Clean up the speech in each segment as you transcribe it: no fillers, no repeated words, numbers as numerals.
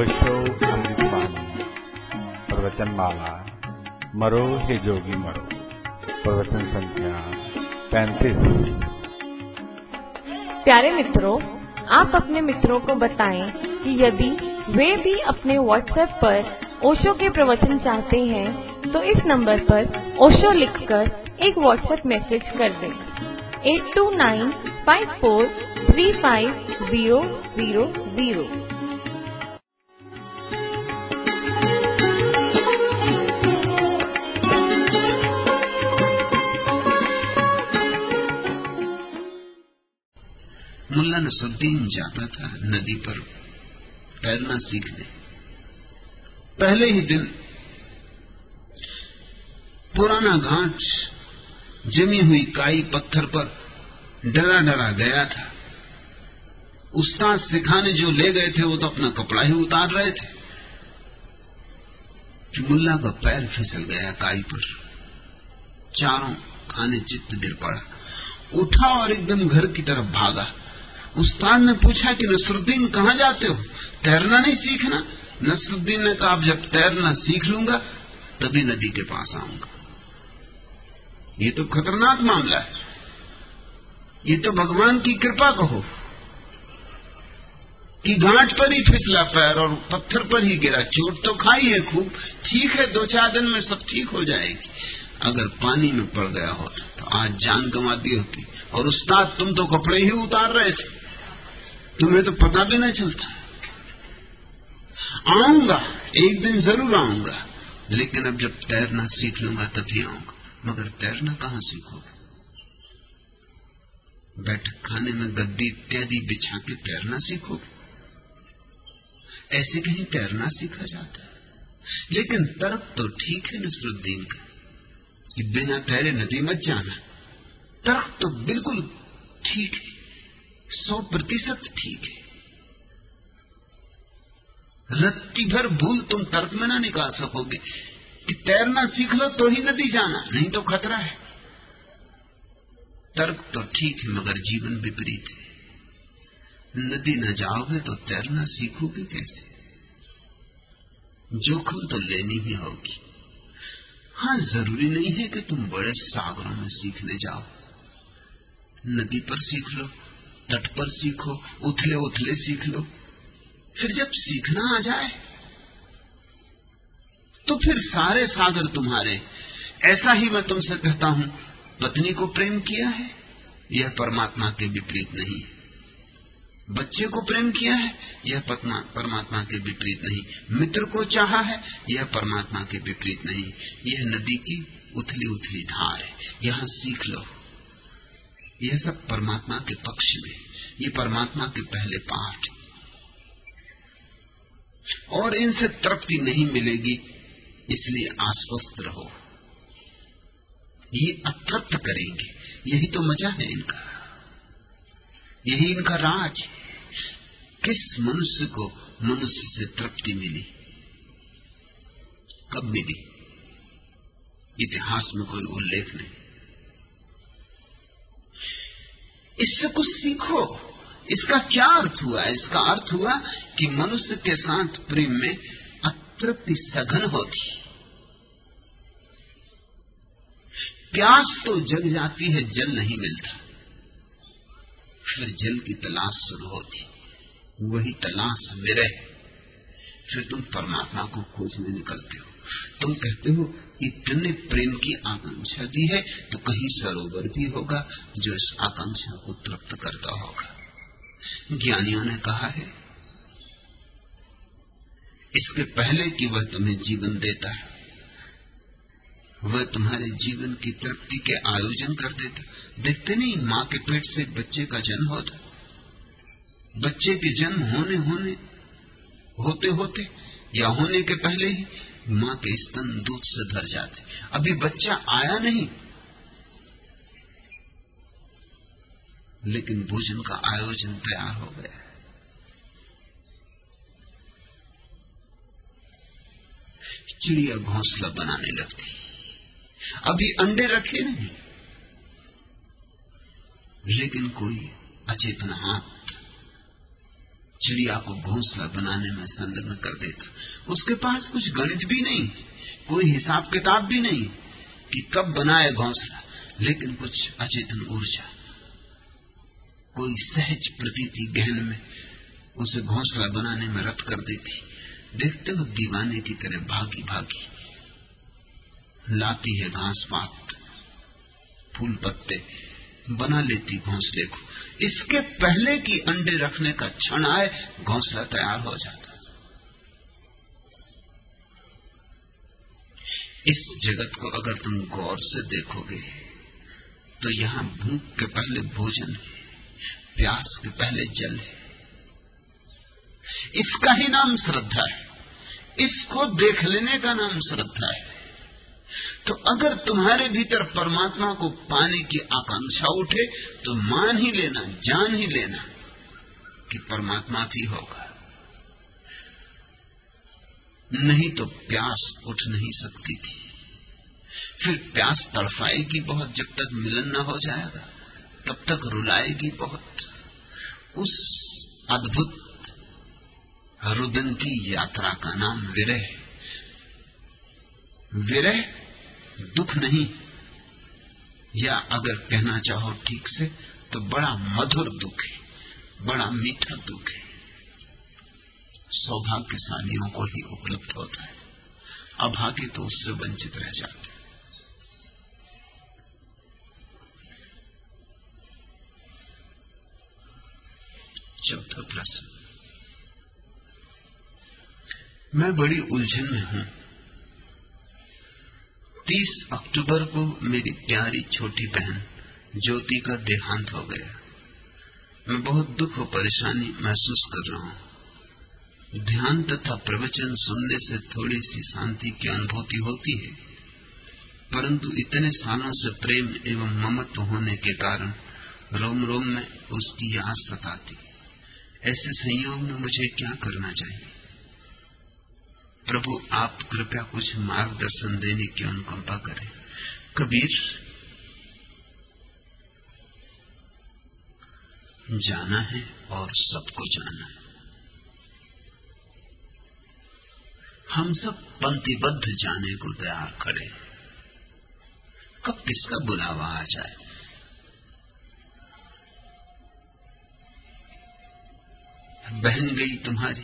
ओशो अमृतवाणी प्रवचनमाला मरो हे जोगी मरो। प्रवचन संख्या 35। प्यारे मित्रों, आप अपने मित्रों को बताएं कि यदि वे भी अपने व्हाट्सएप पर ओशो के प्रवचन चाहते हैं तो इस नंबर पर ओशो लिखकर एक व्हाट्सएप मैसेज कर दें 8295435000। मुल्ला नसरुद्दीन जाता था नदी पर तैरना सीखने। पहले ही दिन पुराना घाट जमी हुई काई पत्थर पर डरा डरा गया था। उस्ताद सिखाने जो ले गए थे वो तो अपना कपड़ा ही उतार रहे थे कि मुल्ला का पैर फिसल गया काई पर। चारों खाने चित्त गिर पड़ा, उठा और एकदम घर की तरफ भागा। उस्ताद ने पूछा कि नसरुद्दीन कहाँ जाते हो, तैरना नहीं सीखना? नसरुद्दीन ने कहा, अब जब तैरना सीख लूंगा तभी नदी के पास आऊंगा। ये तो खतरनाक मामला है, ये तो भगवान की कृपा कहो कि घाट पर ही फिसला पैर और पत्थर पर ही गिरा। चोट तो खाई है खूब, ठीक है 2-4 दिन में सब ठीक हो जाएगी। अगर पानी में पड़ गया होता तो आज जान गंवा दी होती। और उस्ताद तुम तो कपड़े ही उतार रहे थे, तुम्हें तो पता भी नहीं चलता। आऊंगा एक दिन जरूर आऊंगा, लेकिन अब जब तैरना सीख लूंगा तभी आऊंगा। मगर तैरना कहां सीखोगे? बैठक खाने में गद्दी इत्यादि बिछा के तैरना सीखोगे? ऐसे कहीं तैरना सीखा जाता है? लेकिन तर्क तो ठीक है नसरुद्दीन का कि बिना तैरे नदी मत जाना। तर्क तो बिल्कुल ठीक है, 100% ठीक है। रत्ती भर भूल तुम तर्क में ना निकाल सकोगे कि तैरना सीख लो तो ही नदी जाना, नहीं तो खतरा है। तर्क तो ठीक है मगर जीवन विपरीत है। नदी न जाओगे तो तैरना सीखोगे कैसे? जोखिम तो लेनी ही होगी। हाँ, जरूरी नहीं है कि तुम बड़े सागरों में सीखने जाओ। नदी पर सीख लो, तट पर सीखो, उथले उथले सीख लो। फिर जब सीखना आ जाए तो फिर सारे सागर तुम्हारे। ऐसा ही मैं तुमसे कहता हूं, पत्नी को प्रेम किया है यह परमात्मा के विपरीत नहीं। बच्चे को प्रेम किया है यह परमात्मा के विपरीत नहीं। मित्र को चाहा है यह परमात्मा के विपरीत नहीं। यह नदी की उथली उथली धार है, यहां सीख लो। यह सब परमात्मा के पक्ष में, ये परमात्मा के पहले पाठ। और इनसे तृप्ति नहीं मिलेगी, इसलिए आश्वस्त रहो। ये अतृप्त करेंगे, यही तो मजा है इनका, यही इनका राज। किस मनुष्य को मनुष्य से तृप्ति मिली, कब मिली? इतिहास में कोई उल्लेख नहीं। इससे कुछ सीखो। इसका क्या अर्थ हुआ? इसका अर्थ हुआ कि मनुष्य के साथ प्रेम में अतृप्ति सघन होती। प्यास तो जग जाती है, जल नहीं मिलता, फिर जल की तलाश शुरू होती। वही तलाश विरह। फिर तुम परमात्मा को खोजने निकलते हो। तुम कहते हो इतने प्रेम की आकांक्षा दी है तो कहीं सरोवर भी होगा जो इस आकांक्षा को तृप्त करता होगा। ज्ञानियों ने कहा है इसके पहले कि वह तुम्हें जीवन देता है, वह तुम्हारे जीवन की तृप्ति के आयोजन कर देता। देखते नहीं, मां के पेट से बच्चे का जन्म होता, बच्चे के जन्म होते होते या होने के पहले ही मां के स्तन दूध से भर जाते। अभी बच्चा आया नहीं, लेकिन भोजन का आयोजन तैयार हो गया। चिड़िया घोंसला बनाने लगती, अभी अंडे रखे नहीं, लेकिन कोई अचेतन हाथ चिड़िया को घोंसला बनाने में संलग्न कर देता। उसके पास कुछ गणित भी नहीं, कोई हिसाब किताब भी नहीं कि कब बनाए घोंसला, लेकिन कुछ अचेतन ऊर्जा, कोई सहज प्रतीति गहन में उसे घोंसला बनाने में रत कर देती। देखते हो दीवाने की तरह भागी भागी लाती है घास पात, फूल पत्ते, बना लेती घोंसले को। इसके पहले कि अंडे रखने का क्षण आए, घोंसला तैयार हो जाता। इस जगत को अगर तुम गौर से देखोगे तो यहां भूख के पहले भोजन है, प्यास के पहले जल है। इसका ही नाम श्रद्धा है, इसको देख लेने का नाम श्रद्धा है। तो अगर तुम्हारे भीतर परमात्मा को पाने की आकांक्षा उठे तो मान ही लेना, जान ही लेना कि परमात्मा भी होगा। नहीं तो प्यास उठ नहीं सकती थी। फिर प्यास तड़फाएगी बहुत, जब तक मिलन न हो जाएगा तब तक रुलाएगी बहुत। उस अद्भुत रुदन की यात्रा का नाम विरह। विरह दुख नहीं, या अगर कहना चाहो ठीक से तो बड़ा मधुर दुख है, बड़ा मीठा दुख है। सौभाग्यशालियों को ही उपलब्ध होता है, अभागे तो उससे वंचित रह जाते। चौथा प्रश्न, मैं बड़ी उलझन में हूं। 30 अक्टूबर को मेरी प्यारी छोटी बहन ज्योति का देहांत हो गया। मैं बहुत दुख और परेशानी महसूस कर रहा हूं। ध्यान तथा प्रवचन सुनने से थोड़ी सी शांति की अनुभूति होती है, परंतु इतने सालों से प्रेम एवं ममत्व होने के कारण रोम रोम में उसकी याद सताती। ऐसे संयोग में मुझे क्या करना चाहिए? प्रभु आप कृपया कुछ मार्गदर्शन देने की अनुकंपा करें। कबीर, जाना है और सबको जाना है। हम सब पंक्तिबद्ध जाने को तैयार खड़े। कब किसका बुलावा आ जाए। बहन गई तुम्हारी,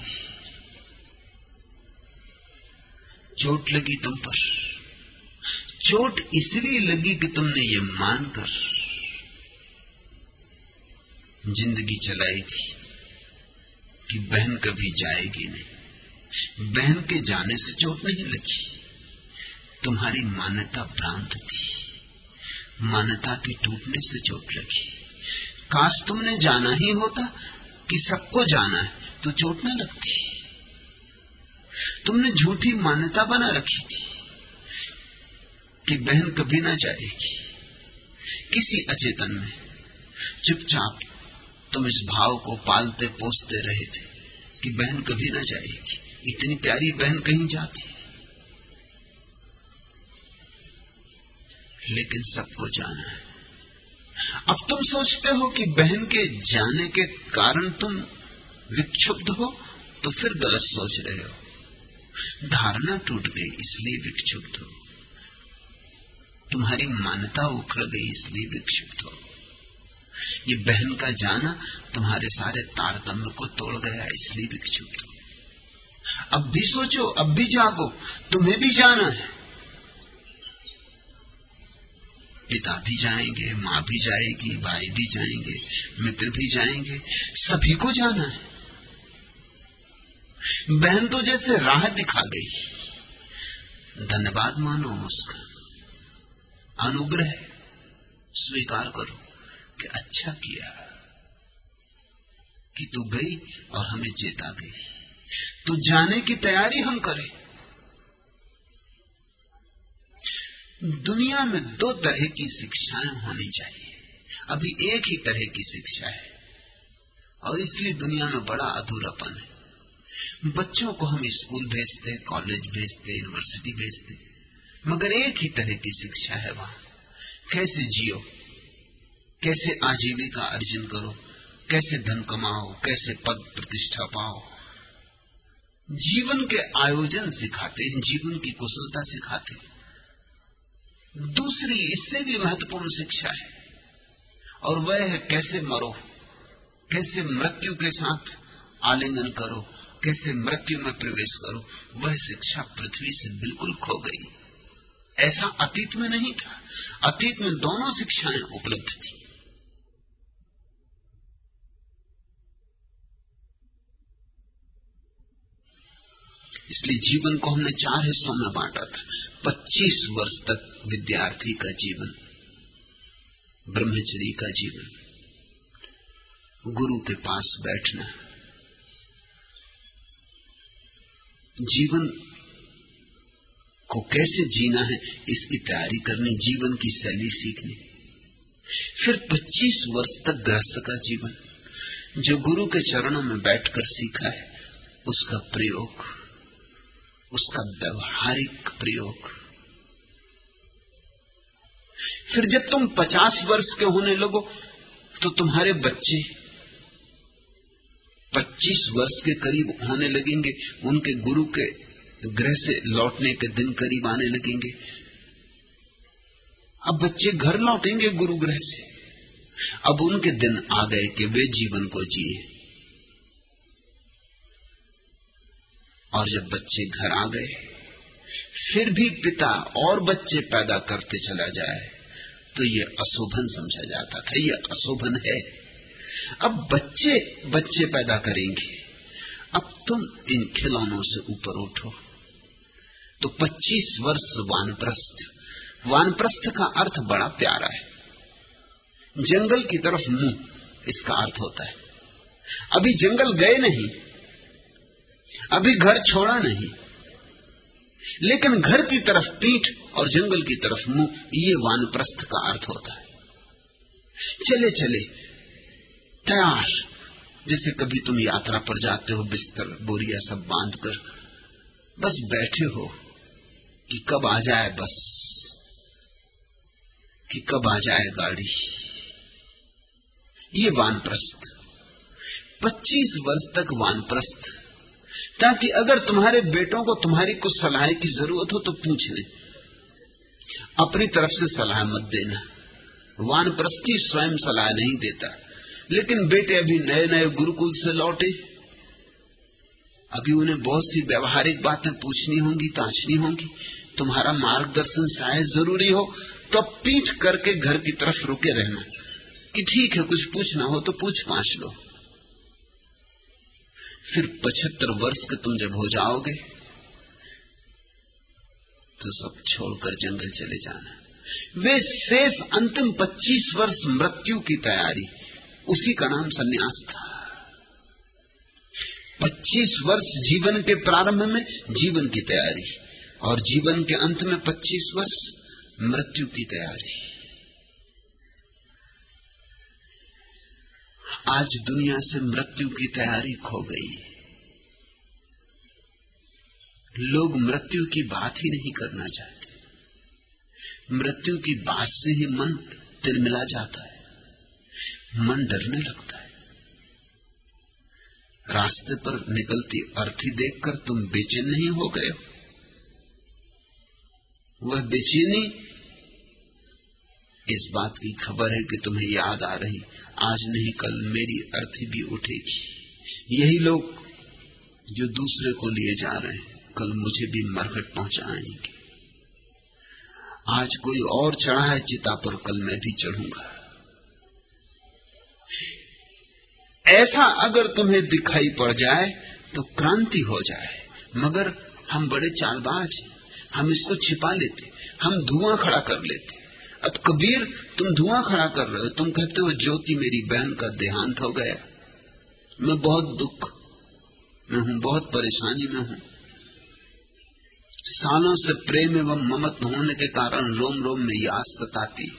चोट लगी तुम पर। चोट इसलिए लगी कि तुमने ये मानकर जिंदगी चलाई थी कि बहन कभी जाएगी नहीं। बहन के जाने से चोट नहीं लगी, तुम्हारी मान्यता भ्रांत थी, मान्यता के टूटने से चोट लगी। काश तुमने जाना ही होता कि सबको जाना है तो चोट न लगती। तुमने झूठी मान्यता बना रखी थी कि बहन कभी ना जाएगी। किसी अचेतन में चुपचाप तुम इस भाव को पालते पोसते रहे थे कि बहन कभी ना जाएगी। इतनी प्यारी बहन कहीं जाती, लेकिन सबको जाना है। अब तुम सोचते हो कि बहन के जाने के कारण तुम विक्षुब्ध हो, तो फिर गलत सोच रहे हो। धारणा टूट गई इसलिए विक्षुब्ध हो, तुम्हारी मान्यता उखड़ गई इसलिए विक्षुब्ध हो। ये बहन का जाना तुम्हारे सारे तारतम्य को तोड़ गया इसलिए विक्षुब्ध हो। अब भी सोचो, अब भी जागो, तुम्हें भी जाना है। पिता भी जाएंगे, माँ भी जाएगी, भाई भी जाएंगे, मित्र भी जाएंगे, सभी को जाना है। बहन तो जैसे राह दिखा गई, धन्यवाद मानो उसका, अनुग्रह स्वीकार करो कि अच्छा किया कि तू गई और हमें चेता गई। तो जाने की तैयारी हम करें। दुनिया में 2 तरह की शिक्षाएं होनी चाहिए। अभी एक ही तरह की शिक्षा है और इसलिए दुनिया में बड़ा अधूरापन है। बच्चों को हम स्कूल भेजते, कॉलेज भेजते, यूनिवर्सिटी भेजते, मगर एक ही तरह की शिक्षा है वहां। कैसे जियो, कैसे आजीविका अर्जन करो, कैसे धन कमाओ, कैसे पद प्रतिष्ठा पाओ। जीवन के आयोजन सिखाते हैं, जीवन की कुशलता सिखाते हैं। दूसरी इससे भी महत्वपूर्ण शिक्षा है, और वह है कैसे मरो, कैसे मृत्यु के साथ आलिंगन करो, कैसे मृत्यु में प्रवेश करो। वह शिक्षा पृथ्वी से बिल्कुल खो गई। ऐसा अतीत में नहीं था। अतीत में दोनों शिक्षाएं उपलब्ध थी। इसलिए जीवन को हमने 4 हिस्सों में बांटा था। 25 वर्ष तक विद्यार्थी का जीवन, ब्रह्मचर्य का जीवन, गुरु के पास बैठना, जीवन को कैसे जीना है इसकी तैयारी करनी, जीवन की शैली सीखनी। फिर 25 वर्ष तक गृहस्थ का जीवन, जो गुरु के चरणों में बैठकर सीखा है उसका प्रयोग, उसका व्यवहारिक प्रयोग। फिर जब तुम 50 वर्ष के होने लगो तो तुम्हारे बच्चे 25 वर्ष के करीब होने लगेंगे, उनके गुरु के गृह से लौटने के दिन करीब आने लगेंगे। अब बच्चे घर लौटेंगे गुरु गृह से। अब उनके दिन आ गए कि वे जीवन को जिए। और जब बच्चे घर आ गए, फिर भी पिता और बच्चे पैदा करते चला जाए तो ये अशोभन समझा जाता था। ये अशोभन है। अब बच्चे बच्चे पैदा करेंगे। अब तुम इन खिलौनों से ऊपर उठो। तो 25 वर्ष वानप्रस्थ। वानप्रस्थ का अर्थ बड़ा प्यारा है। जंगल की तरफ मुंह, इसका अर्थ होता है। अभी जंगल गए नहीं, अभी घर छोड़ा नहीं, लेकिन घर की तरफ पीठ और जंगल की तरफ मुंह, ये वानप्रस्थ का अर्थ होता है। चले चले तैयार, जैसे कभी तुम यात्रा पर जाते हो, बिस्तर बोरिया सब बांधकर बस बैठे हो कि कब आ जाए बस, कि कब आ जाए गाड़ी। ये वानप्रस्थ। 25 वर्ष तक वानप्रस्थ, ताकि अगर तुम्हारे बेटों को तुम्हारी कुछ सलाह की जरूरत हो तो पूछ ले। अपनी तरफ से सलाह मत देना। वानप्रस्थी स्वयं सलाह नहीं देता, लेकिन बेटे अभी नए नए गुरुकुल से लौटे, अभी उन्हें बहुत सी व्यवहारिक बातें पूछनी होंगी, तांचनी होंगी। तुम्हारा मार्गदर्शन शायद जरूरी हो, तो पीठ करके घर की तरफ रुके रहना कि ठीक है, कुछ पूछना हो तो पूछ पाछ लो। फिर 75 वर्ष के तुम जब हो जाओगे तो सब छोड़कर जंगल चले जाना। वे शेष अंतिम 25 वर्ष मृत्यु की तैयारी, उसी का नाम सन्यास था। 25 वर्ष जीवन के प्रारंभ में जीवन की तैयारी, और जीवन के अंत में 25 वर्ष मृत्यु की तैयारी। आज दुनिया से मृत्यु की तैयारी खो गई। लोग मृत्यु की बात ही नहीं करना चाहते। मृत्यु की बात से ही मन तिलमिला जाता है, मन डरने लगता है। रास्ते पर निकलती अर्थी देखकर तुम बेचैन नहीं हो गए हो? वह बेचैनी इस बात की खबर है कि तुम्हें याद आ रही, आज नहीं कल मेरी अर्थी भी उठेगी। यही लोग जो दूसरे को लिए जा रहे हैं, कल मुझे भी मरघट पहुंचाएंगे। आज कोई और चढ़ा है चिता पर, कल मैं भी चढ़ूंगा। ऐसा अगर तुम्हें दिखाई पड़ जाए तो क्रांति हो जाए। मगर हम बड़े चालबाज हैं, हम इसको छिपा लेते, हम धुआं खड़ा कर लेते। अब कबीर, तुम धुआं खड़ा कर रहे हो, तुम कहते हो ज्योति मेरी बहन का देहांत हो गया, मैं बहुत दुख में हूं, बहुत परेशानी में हूं। सालों से प्रेम एवं ममत्व होने के कारण रोम रोम में याद सताती।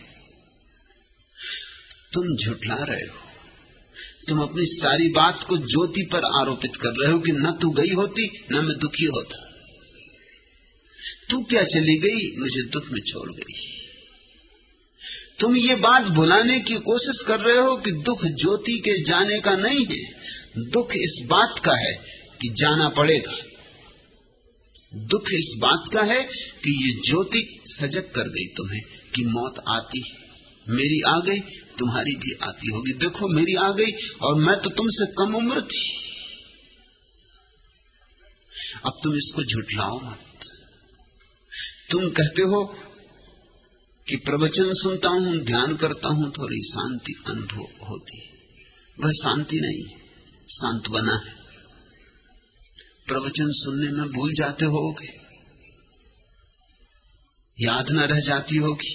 तुम झुठला रहे हो। तुम अपनी सारी बात को ज्योति पर आरोपित कर रहे हो कि न तू गई होती न मैं दुखी होता। तू क्या चली गई, मुझे दुख में छोड़ गई। तुम ये बात भुलाने की कोशिश कर रहे हो कि दुख ज्योति के जाने का नहीं है, दुख इस बात का है कि जाना पड़ेगा। दुख इस बात का है कि ये ज्योति सजग कर गई तुम्हें कि मौत आती है। मेरी आ गई, तुम्हारी भी आती होगी। देखो मेरी आ गई और मैं तो तुमसे कम उम्र थी। अब तुम इसको झुठलाओ मत। तुम कहते हो कि प्रवचन सुनता हूं, ध्यान करता हूं, थोड़ी शांति अनुभव होती है। वह शांति नहीं, सांत्वना है। प्रवचन सुनने में भूल जाते होगे, याद न रह जाती होगी,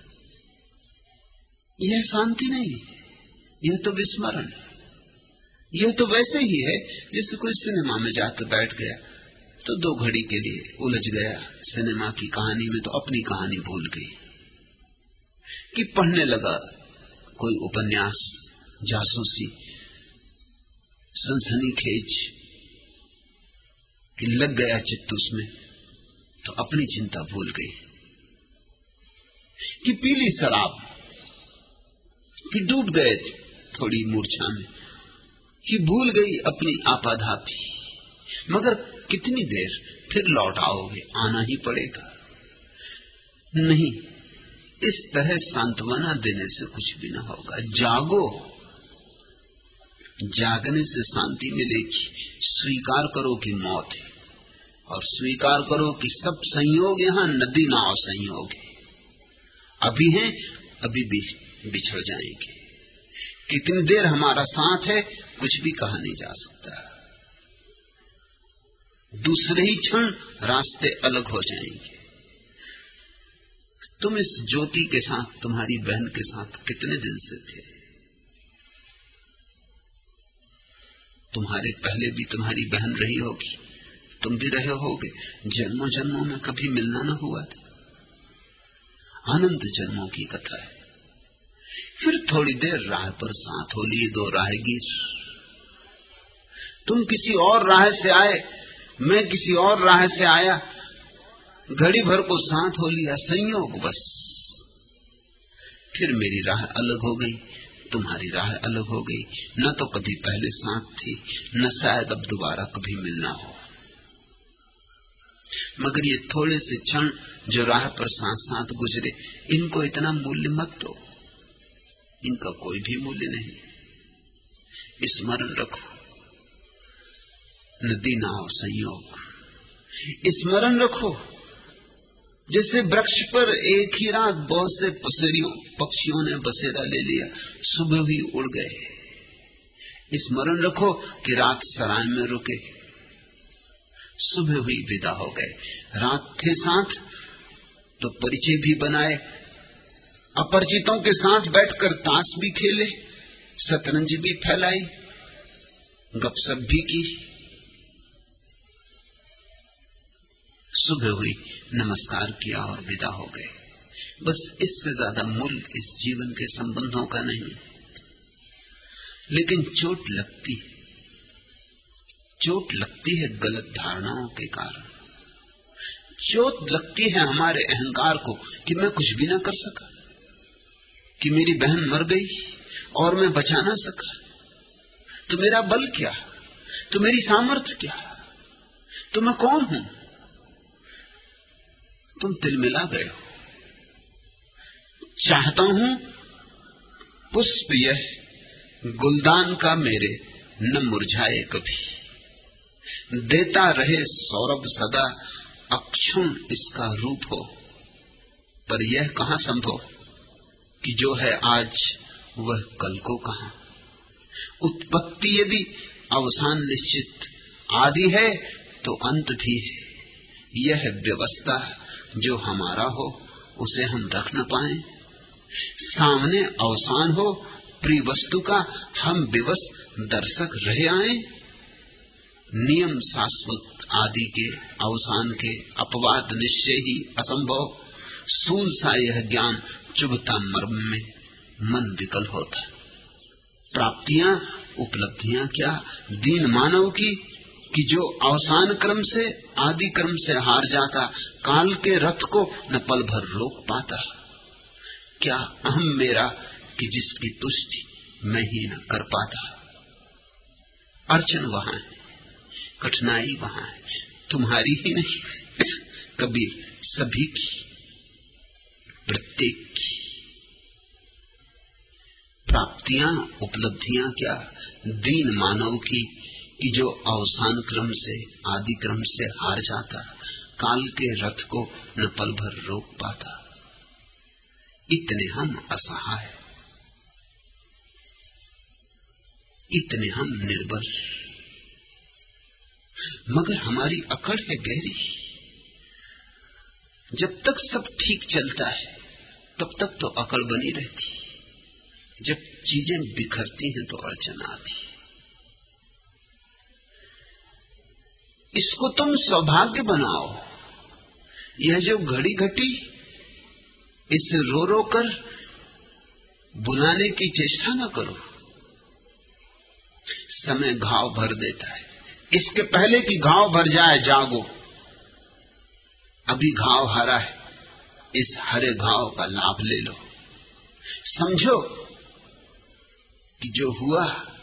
यह शांति नहीं, यह तो विस्मरण। यह तो वैसे ही है जैसे कोई सिनेमा में जाकर बैठ गया तो 2 घड़ी के लिए उलझ गया सिनेमा की कहानी में, तो अपनी कहानी भूल गई। कि पढ़ने लगा कोई उपन्यास, जासूसी, सनसनीखेज, कि लग गया चित्त उसमें, तो अपनी चिंता भूल गई। कि पीली शराब, कि डूब गए थोड़ी मूर्छा में, कि भूल गई अपनी आपाधापी। मगर कितनी देर फिर लौट आओगे, आना ही पड़ेगा। नहीं, इस तरह सांत्वना देने से कुछ भी ना होगा। जागो, जागने से शांति मिलेगी। स्वीकार करो कि मौत है और स्वीकार करो कि सब संयोग यहां नदी नाव संयोग है। अभी हैं, अभी भी बिछड़ जाएंगे। कितनी देर हमारा साथ है कुछ भी कहा नहीं जा सकता। दूसरे ही क्षण रास्ते अलग हो जाएंगे। तुम इस ज्योति के साथ, तुम्हारी बहन के साथ कितने दिन से थे? तुम्हारे पहले भी तुम्हारी बहन रही होगी, तुम भी रहे होगे। जन्मों जन्मों में कभी मिलना न हुआ था। अनंत जन्मों की कथा है। फिर थोड़ी देर राह पर साथ हो लिए 2 राहगीर। तुम किसी और राह से आए, मैं किसी और राह से आया, घड़ी भर को साथ हो लिया, संयोग बस। फिर मेरी राह अलग हो गई, तुम्हारी राह अलग हो गई। न तो कभी पहले साथ थी, न शायद अब दोबारा कभी मिलना हो। मगर ये थोड़े से क्षण जो राह पर साथ साथ गुजरे, इनको इतना मूल्य मत दो। इनका कोई भी मूल्य नहीं। स्मरण रखो, नदी नाव संयोग। स्मरण रखो, जैसे वृक्ष पर एक ही रात बहुत से पक्षियों ने बसेरा ले लिया, सुबह भी उड़ गए। स्मरण रखो कि रात सराय में रुके, सुबह हुई विदा हो गए। रात थे साथ तो परिचय भी बनाए, अपरिचितों के साथ बैठकर ताश भी खेले, शतरंज भी फैलाई, गपशप भी की। सुबह हुई, नमस्कार किया और विदा हो गए। बस इससे ज्यादा मूल्य इस जीवन के संबंधों का नहीं। लेकिन चोट लगती है गलत धारणाओं के कारण। चोट लगती है हमारे अहंकार को कि मैं कुछ भी ना कर सका, कि मेरी बहन मर गई और मैं बचा ना सका। तो मेरा बल क्या, तो मेरी सामर्थ्य क्या, तो मैं कौन हूं? तुम तिलमिला गए हो। चाहता हूं पुष्प यह गुलदान का मेरे न मुरझाए कभी, देता रहे सौरभ सदा, अक्षुण इसका रूप हो। पर यह कहां संभव कि जो है आज वह कल को कहां। उत्पत्ति यदि अवसान निश्चित, आदि है तो अंत भी है। यह व्यवस्था जो हमारा हो उसे हम रख न पाए। सामने अवसान हो प्रिय वस्तु का, हम विवश दर्शक रहे आए। नियम शाश्वत आदि के अवसान के, अपवाद निश्चय ही असंभव। सूल सा यह ज्ञान चुभता मर्म में, मन विकल होता। प्राप्तियां उपलब्धियां क्या दीन मानव की, कि जो अवसान क्रम से आदि क्रम से हार जाता, काल के रथ को न पल भर रोक पाता। क्या अहम मेरा कि जिसकी तुष्टि मैं ही न कर पाता। अड़चन वहां है, कठिनाई वहां है, तुम्हारी ही नहीं कबीर, सभी की, प्रत्येक की। प्राप्तियां उपलब्धियां क्या दीन मानव की कि जो अवसान क्रम से आदि क्रम से हार जाता, काल के रथ को न पल भर रोक पाता। इतने हम असहाय, इतने हम निर्बल, मगर हमारी अकड़ है गहरी। जब तक सब ठीक चलता है तब तक तो अकड़ बनी रहती, जब चीजें बिखरती हैं तो अड़चन आती। इसको तुम सौभाग्य बनाओ। यह जो घड़ी घटी, इसे रो रो कर बुलाने की चेष्टा न करो। समय घाव भर देता है, इसके पहले कि घाव भर जाए जागो। अभी घाव हरा है, इस हरे घाव का लाभ ले लो। समझो कि जो हुआ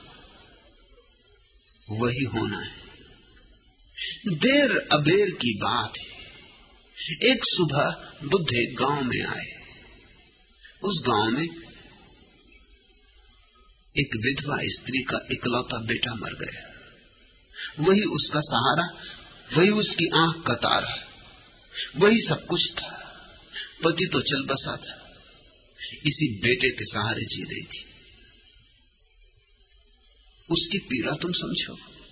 वही होना है। देर अबेर की बात है। एक सुबह बुद्ध एक गांव में आए। उस गांव में एक विधवा स्त्री का इकलौता बेटा मर गया। वही उसका सहारा, वही उसकी आंख का तारा, वही सब कुछ था। पति तो चल बसा था, इसी बेटे के सहारे जी रही थी। उसकी पीड़ा तुम समझो,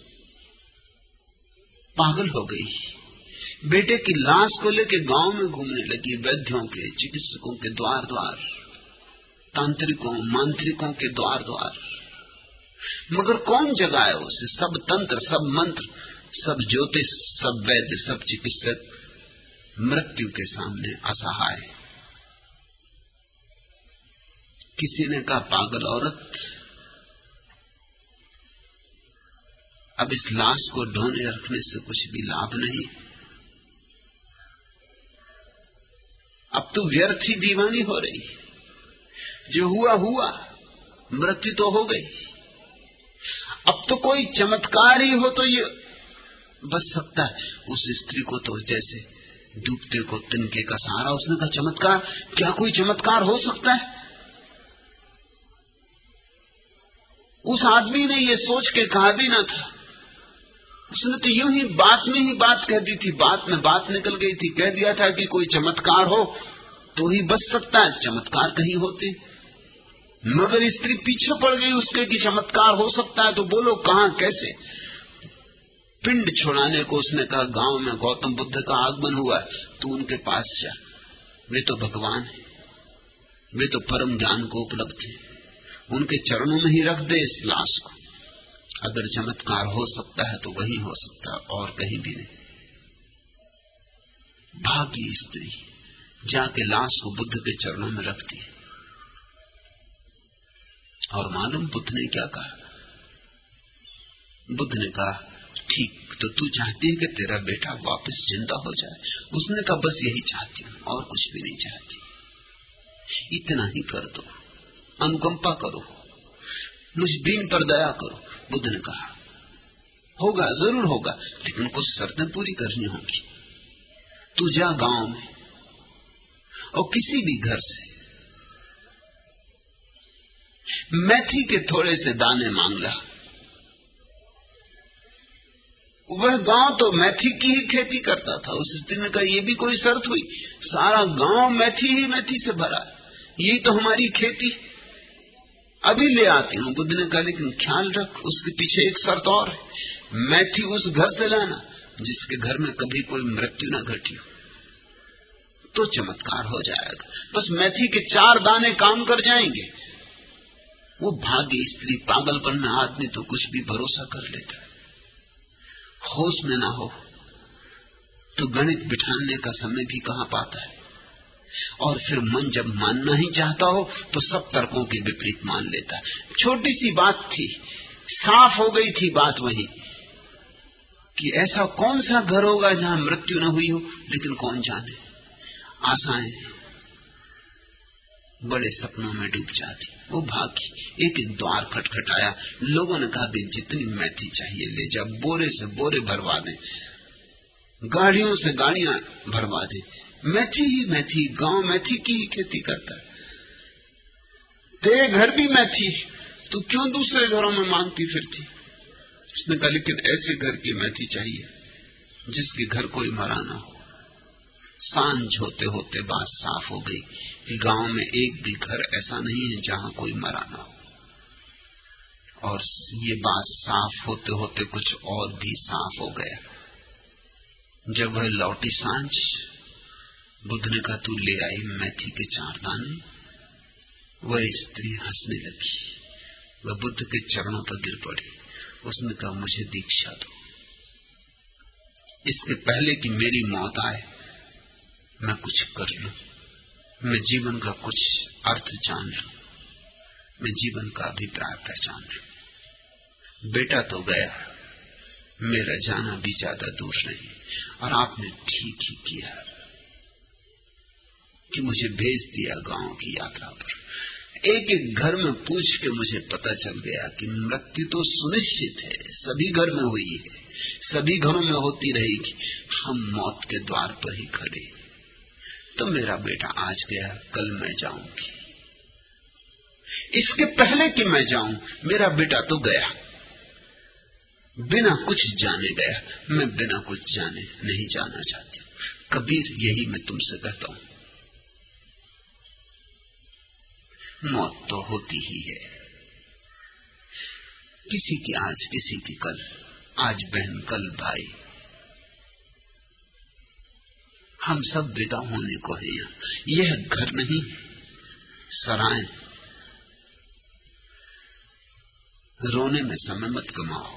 पागल हो गई। बेटे की लाश को लेकर गांव में घूमने लगी, वैद्यों के, चिकित्सकों के द्वार द्वार, तांत्रिकों मांत्रिकों के द्वार द्वार। मगर कौन जगाए उसे? सब तंत्र, सब मंत्र, सब ज्योतिष, सब वैद्य, सब चिकित्सक मृत्यु के सामने असहाय। किसी ने कहा, पागल औरत, अब इस लाश को ढोने रखने से कुछ भी लाभ नहीं। अब तो व्यर्थ ही दीवानी हो रही। जो हुआ हुआ, मृत्यु तो हो गई। अब तो कोई चमत्कार ही हो तो ये बच सकता है। उस स्त्री को तो जैसे डूबते को तिनके का सहारा। उसने कहा, चमत्कार? क्या कोई चमत्कार हो सकता है? उस आदमी ने ये सोच के कहा भी ना था। उसने तो यूं ही बात में ही बात कह दी थी, बात में बात निकल गई थी। कह दिया था कि कोई चमत्कार हो तो ही बच सकता है, चमत्कार कहीं होते। मगर स्त्री पीछे पड़ गई उसके कि चमत्कार हो सकता है तो बोलो कहां, कैसे? पिंड छुड़ाने को उसने कहा, गांव में गौतम बुद्ध का आगमन हुआ है, तू उनके पास जा। वे तो भगवान है, वे तो परम ज्ञान को उपलब्ध है। उनके चरणों में ही रख दे इस लाश को। अगर चमत्कार हो सकता है तो वही हो सकता है, और कहीं भी नहीं। भागी स्त्री जाके लाश को बुद्ध के चरणों में रख दी। और मालूम बुद्ध ने क्या कहा? बुद्ध ने कहा, ठीक तो तू चाहती है कि तेरा बेटा वापस जिंदा हो जाए? उसने कहा, बस यही चाहती हूं, और कुछ भी नहीं चाहती। इतना ही कर दो, अनुकंपा करो, मुझ दीन पर दया करो। बुद्ध ने कहा, होगा, जरूर होगा, लेकिन कुछ शर्तें पूरी करनी होंगी। तू जा गांव में और किसी भी घर से मेथी के थोड़े से दाने मांग ला। वह गांव तो मेथी की ही खेती करता था। उस स्त्री ने कहा, ये भी कोई शर्त हुई? सारा गांव मेथी ही मेथी से भरा, यही तो हमारी खेती। अभी ले आती हूं। बुद्ध ने कहा, लेकिन ख्याल रख, उसके पीछे एक शर्त और है। मेथी उस घर से लाना जिसके घर में कभी कोई मृत्यु न घटी हो, तो चमत्कार हो जाएगा। बस मेथी के 4 दाने काम कर जाएंगे। वो भागी स्त्री, पागलपन में आदमी तो कुछ भी भरोसा कर लेता है। होश में ना हो तो गणित बिठाने का समय भी कहां पाता है। और फिर मन जब मानना ही चाहता हो तो सब तर्कों के विपरीत मान लेता है। छोटी सी बात थी, साफ हो गई थी बात वही कि ऐसा कौन सा घर होगा जहां मृत्यु न हुई हो। लेकिन कौन जाने, आशाएं बड़े सपनों में डूब जाती। वो भागी, एक एक द्वार खटखटाया। लोगों ने कहा कि जितनी मेथी चाहिए ले जा, बोरे से बोरे भरवा दे, गाड़ियों से गाड़ियां भरवा दे। मेथी ही मेथी, गांव मेथी की ही खेती करता है। तेरे घर भी मेथी, तू क्यों दूसरे घरों में मांगती फिरती? उसने कहा लेकिन ऐसे घर की मेथी चाहिए जिसके घर कोई मरा ना हो। सांझ होते होते बात साफ हो गई कि गांव में एक भी घर ऐसा नहीं है जहां कोई मरा ना हो। और ये बात साफ होते होते कुछ और भी साफ हो गया। जब वह लौटी सांझ, बुद्ध ने कहा तू ले आई मेथी के 4 दाने। वह स्त्री हंसने लगी। वह बुद्ध के चरणों पर गिर पड़ी। उसने कहा मुझे दीक्षा दो, इसके पहले कि मेरी मौत आए मैं कुछ कर लूं, मैं जीवन का कुछ अर्थ जान लूं, मैं जीवन का अभिप्राय पहचान लूं। बेटा तो गया, मेरा जाना भी ज्यादा दूर नहीं। और आपने ठीक ही किया कि मुझे भेज दिया गांव की यात्रा पर। एक एक घर में पूछ के मुझे पता चल गया कि मृत्यु तो सुनिश्चित है, सभी घर में हुई है, सभी घरों में होती रहेगी। हम मौत के द्वार पर ही खड़े। तो मेरा बेटा आज गया, कल मैं जाऊंगी। इसके पहले कि मैं जाऊं, मेरा बेटा तो गया, बिना कुछ जाने गया। मैं बिना कुछ जाने नहीं जाना चाहती। कबीर, यही मैं तुमसे कहता हूं, मौत तो होती ही है, किसी की आज, किसी की कल, आज बहन कल भाई। हम सब विदा होने को है। यह घर नहीं, सराय। रोने में समय मत गमाओ,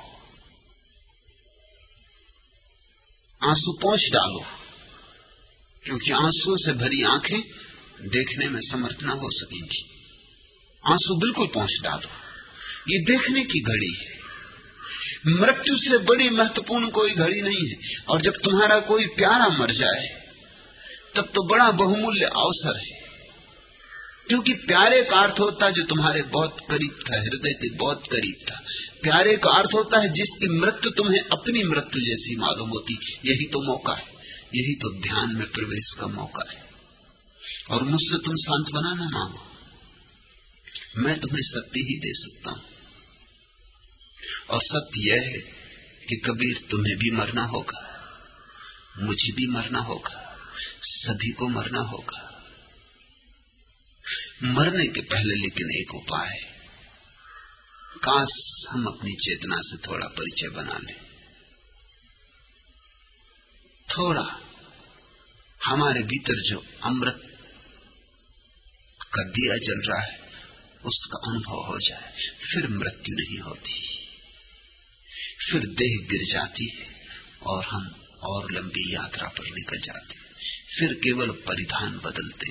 आंसू पोंछ डालो, क्योंकि आंसुओं से भरी आंखें देखने में समर्थ न हो सकेंगी। आंसू बिल्कुल पोंछ डालो, ये देखने की घड़ी है। मृत्यु से बड़ी महत्वपूर्ण कोई घड़ी नहीं है। और जब तुम्हारा कोई प्यारा मर जाए तब तो बड़ा बहुमूल्य अवसर है, क्योंकि प्यारे का अर्थ होता है जो तुम्हारे बहुत करीब था, हृदय के बहुत करीब था। प्यारे का अर्थ होता है जिसकी मृत्यु तुम्हें अपनी मृत्यु जैसी मालूम होती। यही तो मौका है, यही तो ध्यान में प्रवेश का मौका है। और मुझसे तुम सांत्वना न मांगो, मैं तुम्हें सत्य ही दे सकता हूं। और सत्य यह है कि कबीर, तुम्हें भी मरना होगा, मुझे भी मरना होगा, सभी को मरना होगा। मरने के पहले लेकिन एक उपाय है। काश हम अपनी चेतना से थोड़ा परिचय बना लें, थोड़ा हमारे भीतर जो अमृत का दिया जल रहा है उसका अनुभव हो जाए। फिर मृत्यु नहीं होती, फिर देह गिर जाती है और हम और लंबी यात्रा पर निकल जाते। फिर केवल परिधान बदलते,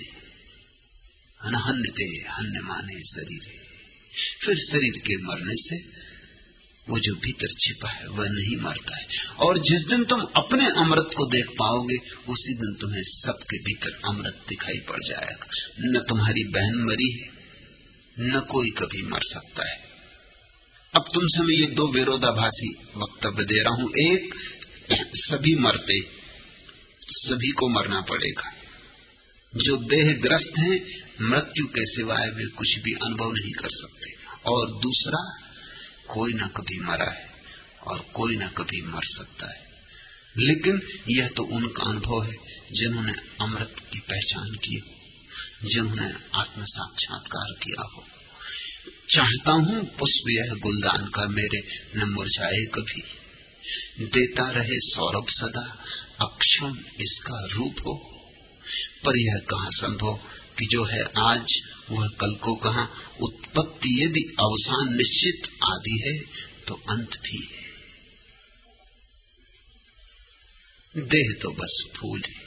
हन्य हन्य माने शरीर। फिर शरीर के मरने से वो जो भीतर छिपा है वह नहीं मरता है। और जिस दिन तुम अपने अमृत को देख पाओगे उसी दिन तुम्हें सबके भीतर अमृत दिखाई पड़ जाएगा। न तुम्हारी बहन मरी है, न कोई कभी मर सकता है। अब तुमसे मैं ये 2 विरोधाभासी वक्तव्य दे रहा हूं। एक, सभी मरते, सभी को मरना पड़ेगा। जो देहग्रस्त हैं, मृत्यु के सिवाय वे कुछ भी अनुभव नहीं कर सकते। और दूसरा, कोई न कभी मरा है और कोई न कभी मर सकता है। लेकिन यह तो उनका अनुभव है जिन्होंने अमृत की पहचान की, जिन्होंने आत्म साक्षात्कार किया हो। चाहता हूं पुष्प यह गुलदान का मेरे न मुरझाए कभी, देता रहे सौरभ सदा, अक्षुण इसका रूप हो। पर यह कहां संभव कि जो है आज वह कल को कहां। उत्पत्ति यदि अवसान निश्चित आदि है तो अंत भी है। देह तो बस फूल है।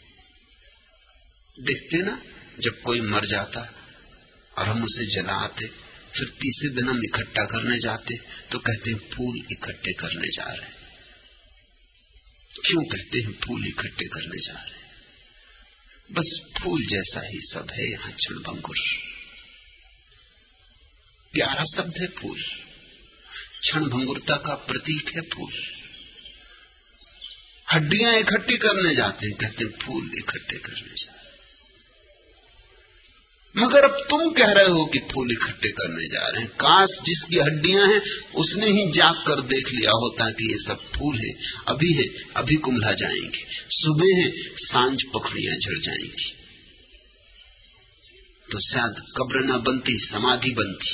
देखते ना, जब कोई मर जाता और हम उसे जलाते, फिर तीसरे दिन हम इकट्ठा करने जाते तो कहते हैं फूल इकट्ठे करने जा रहे हैं। क्यों कहते हैं फूल इकट्ठे करने जा रहे हैं? बस फूल जैसा ही सब है यहाँ क्षणभंगुर। प्यारा शब्द है फूल, क्षणभंगुरता का प्रतीक है फूल। हड्डियां इकट्ठी करने जाते हैं, कहते हैं फूल इकट्ठे करने जाते, मगर अब तुम कह रहे हो कि फूल इकट्ठे करने जा रहे हैं। काश जिसकी हड्डियां हैं उसने ही जाग कर देख लिया होता कि ये सब फूल है, अभी कुम्हला जाएंगे, सुबह है सांझ पखड़ियां झड़ जाएंगी। तो शायद कब्र न बनती, समाधि बनती,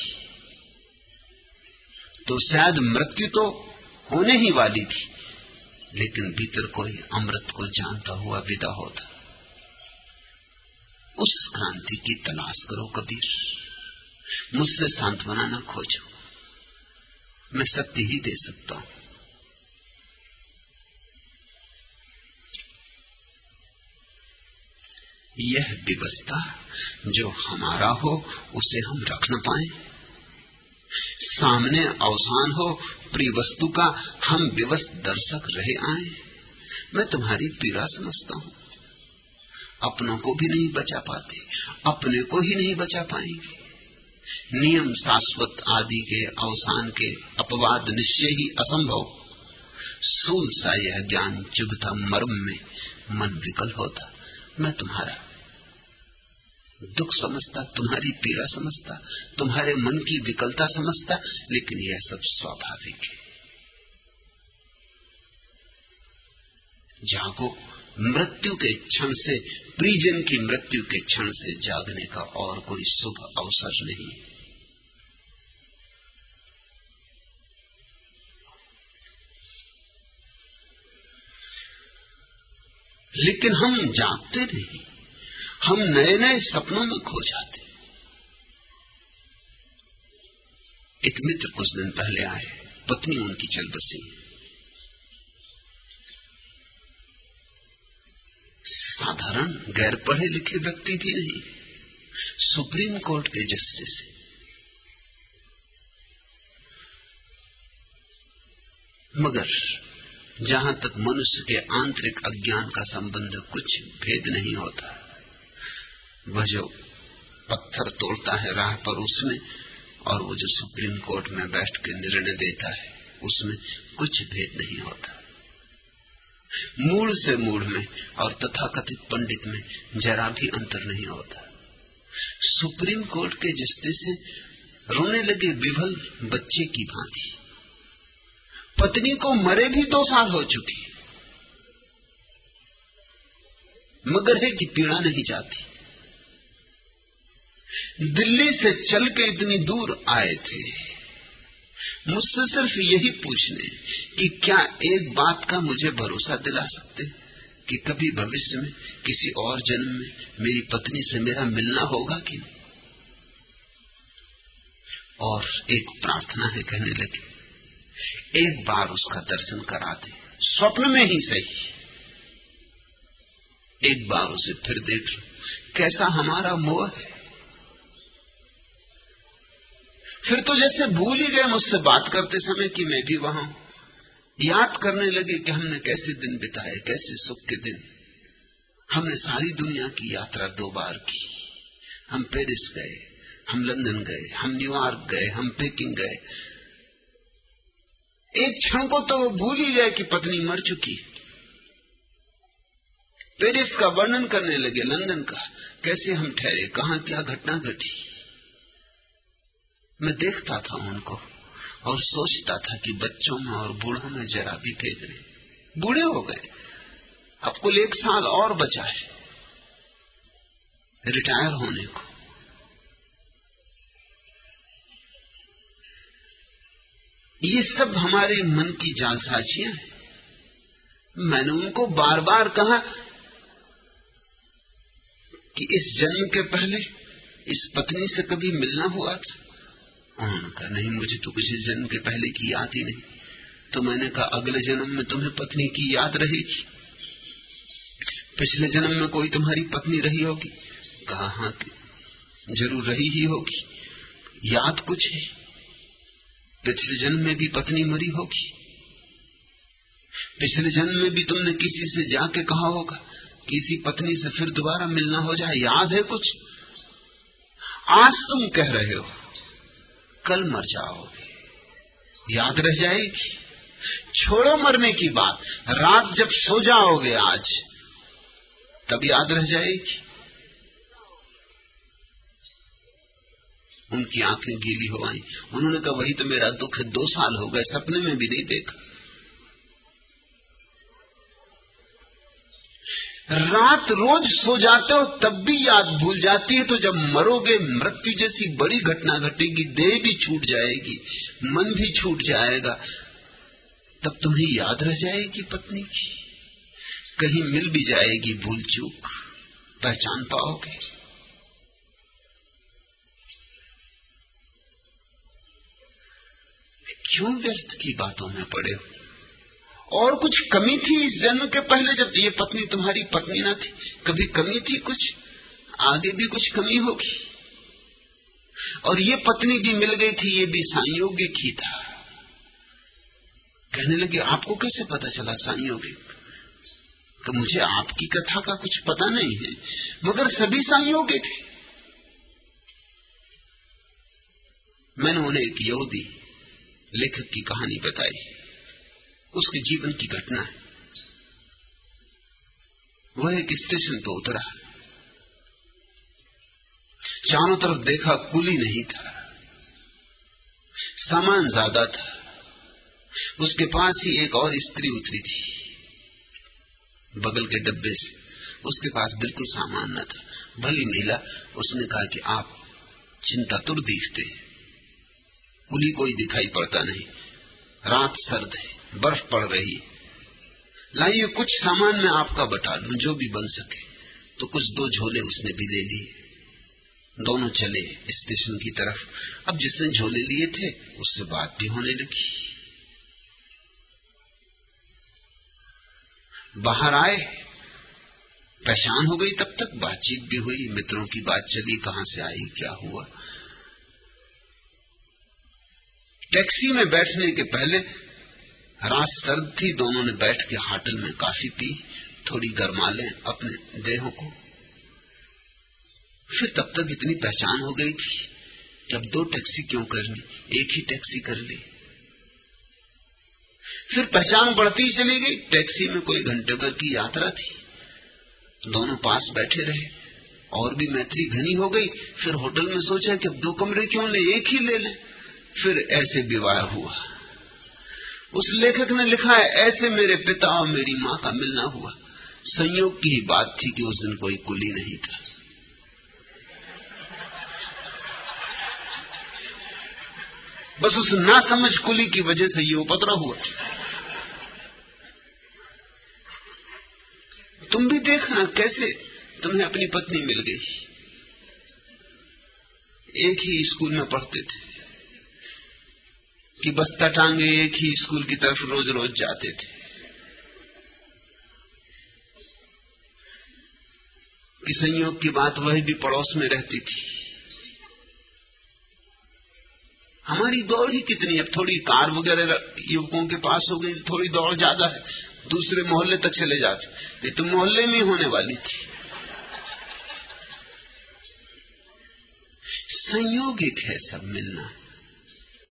तो शायद मृत्यु तो होने ही वाली थी, लेकिन भीतर कोई अमृत को जानता हुआ विदा होता। उस क्रांति की तलाश करो कबीर, मुझसे सांत्वना न खोजो, मैं सत्य ही दे सकता हूं। यह व्यवस्था जो हमारा हो उसे हम रख न पाए, सामने अवसान हो प्रिय वस्तु का हम विवश दर्शक रहे आए। मैं तुम्हारी पीड़ा समझता हूं, अपनों को भी नहीं बचा पाते, अपने को ही नहीं बचा पाएंगे। नियम शाश्वत आदि के अवसान के अपवाद निश्चय ही असंभव। सूल सा यह ज्ञान चुभता मर्म में, मन विकल होता। मैं तुम्हारा दुख समझता, तुम्हारी पीड़ा समझता, तुम्हारे मन की विकलता समझता, लेकिन यह सब स्वाभाविक है। जागो, मृत्यु के क्षण से, प्रियजन की मृत्यु के क्षण से जागने का और कोई शुभ अवसर नहीं। लेकिन हम जागते नहीं, हम नए नए सपनों में खो जाते। एक मित्र कुछ दिन पहले आए, पत्नी उनकी चल बसी। साधारण गैर पढ़े लिखे व्यक्ति भी नहीं, सुप्रीम कोर्ट के जस्टिस। मगर जहां तक मनुष्य के आंतरिक अज्ञान का संबंध, कुछ भेद नहीं होता। वह जो पत्थर तोड़ता है राह पर उसमें, और वो जो सुप्रीम कोर्ट में बैठ के निर्णय देता है उसमें कुछ भेद नहीं होता। मूल से मूल में और तथाकथित पंडित में जरा भी अंतर नहीं होता। सुप्रीम कोर्ट के जस्टिस से रोने लगे विभल बच्चे की भांति। पत्नी को मरे भी 2 साल हो चुकी, मगर है कि पीड़ा नहीं जाती। दिल्ली से चल के इतनी दूर आए थे मुझसे सिर्फ यही पूछने कि क्या एक बात का मुझे भरोसा दिला सकते कि कभी भविष्य में किसी और जन्म में मेरी पत्नी से मेरा मिलना होगा कि नहीं। और एक प्रार्थना है, कहने लगे एक बार उसका दर्शन करा दे, स्वप्न में ही सही, एक बार उसे फिर देख लो। कैसा हमारा मोह है। फिर तो जैसे भूल ही गए मुझसे बात करते समय कि मैं भी वहां हूं। याद करने लगे कि हमने कैसे दिन बिताए, कैसे सुख के दिन। हमने सारी दुनिया की यात्रा 2 बार की। हम पेरिस गए, हम लंदन गए, हम न्यूयॉर्क गए, हम पेकिंग गए। एक क्षण को तो भूल ही गए कि पत्नी मर चुकी। पेरिस का वर्णन करने लगे, लंदन का, कैसे हम ठहरे, कहां क्या घटना घटी। मैं देखता था उनको और सोचता था कि बच्चों में और बूढ़ों में जरा भी भेद नहीं। बूढ़े हो गए, अब कुल 1 साल और बचा है रिटायर होने को। ये सब हमारे मन की जालसाजियां हैं। मैंने उनको बार बार कहा कि इस जन्म के पहले इस पत्नी से कभी मिलना हुआ था। उन्होंने कहा नहीं, मुझे तो किसी जन्म के पहले की याद ही नहीं। तो मैंने कहा अगले जन्म में तुम्हें पत्नी की याद रहेगी, पिछले जन्म में कोई तुम्हारी पत्नी रही होगी। कहा हाँ जरूर रही ही होगी, याद कुछ है, पिछले जन्म में भी पत्नी मरी होगी, पिछले जन्म में भी तुमने किसी से जाके कहा होगा किसी पत्नी से फिर दोबारा मिलना हो जाए, याद है कुछ? आज तुम कह रहे हो कल मर जाओगे, याद रह जाएगी? छोड़ो मरने की बात, रात जब सो जाओगे आज तब याद रह जाएगी। उनकी आंखें गीली हो आई। उन्होंने कहा वही तो मेरा दुख है, 2 साल हो गए, सपने में भी नहीं देखा। रात रोज सो जाते हो तब भी याद भूल जाती है, तो जब मरोगे, मृत्यु जैसी बड़ी घटना घटेगी, देह भी छूट जाएगी, मन भी छूट जाएगा, तब तुम्हें याद रह जाएगी पत्नी की? कहीं मिल भी जाएगी भूल चूक, पहचान पाओगे? क्यों व्यर्थ की बातों में पड़े हो? और कुछ कमी थी इस जन्म के पहले, जब ये पत्नी तुम्हारी पत्नी ना थी? कभी कमी थी कुछ? आगे भी कुछ कमी होगी। और ये पत्नी भी मिल गई थी, ये भी संयोगिक ही था। कहने लगे आपको कैसे पता चला संयोगिक? तो मुझे आपकी कथा का कुछ पता नहीं है, मगर सभी संयोगिक है। मैंने उन्हें एक यहूदी लेखक की कहानी बताई, उसके जीवन की घटना है। वह एक स्टेशन पर उतरा, चारों तरफ देखा, कुली नहीं था, सामान ज्यादा था। उसके पास ही एक और स्त्री उतरी थी बगल के डब्बे से, उसके पास बिल्कुल सामान न था। भली महिला, उसने कहा कि आप चिंतातुर दिखते हैं, कुली कोई दिखाई पड़ता नहीं, रात सर्द है, बर्फ पड़ रही, लाइए कुछ सामान मैं आपका बटा लूं, जो भी बन सके। तो कुछ 2 झोले उसने भी ले लिए। दोनों चले स्टेशन की तरफ। अब जिसने झोले लिए थे उससे बात भी होने लगी। बाहर आए, पहचान हो गई, तब तक बातचीत भी हुई, मित्रों की बात चली, कहां से आई, क्या हुआ। टैक्सी में बैठने के पहले, रात सर्द थी, दोनों ने बैठ के होटल में कॉफी पी, थोड़ी गरमा लें अपने देहों को। फिर तब तक इतनी पहचान हो गई थी कि अब 2 टैक्सी क्यों करनी, एक ही टैक्सी कर ली। फिर पहचान बढ़ती चली गई। टैक्सी में कोई घंटे भर की यात्रा थी, दोनों पास बैठे रहे, और भी मैत्री घनी हो गई। फिर होटल में सोचा कि अब 2 कमरे क्यों ले, एक ही ले लें। फिर ऐसे विवाह हुआ। उस लेखक ने लिखा है, ऐसे मेरे पिता और मेरी मां का मिलना हुआ। संयोग की ही बात थी कि उस दिन कोई कुली नहीं था। बस उस नासमझ कुली की वजह से ये उपद्रव हुआ। तुम भी देखना कैसे तुम्हें अपनी पत्नी मिल गई। एक ही स्कूल में पढ़ते थे कि बस्ता टांगे एक ही स्कूल की तरफ रोज रोज जाते थे, कि संयोग की बात वह भी पड़ोस में रहती थी। हमारी दौड़ ही कितनी, अब थोड़ी कार वगैरह युवकों के पास हो गई, थोड़ी दौड़ ज्यादा है, दूसरे मोहल्ले तक चले जाते। ये तो मोहल्ले में होने वाली थी। संयोगिक है सब मिलना।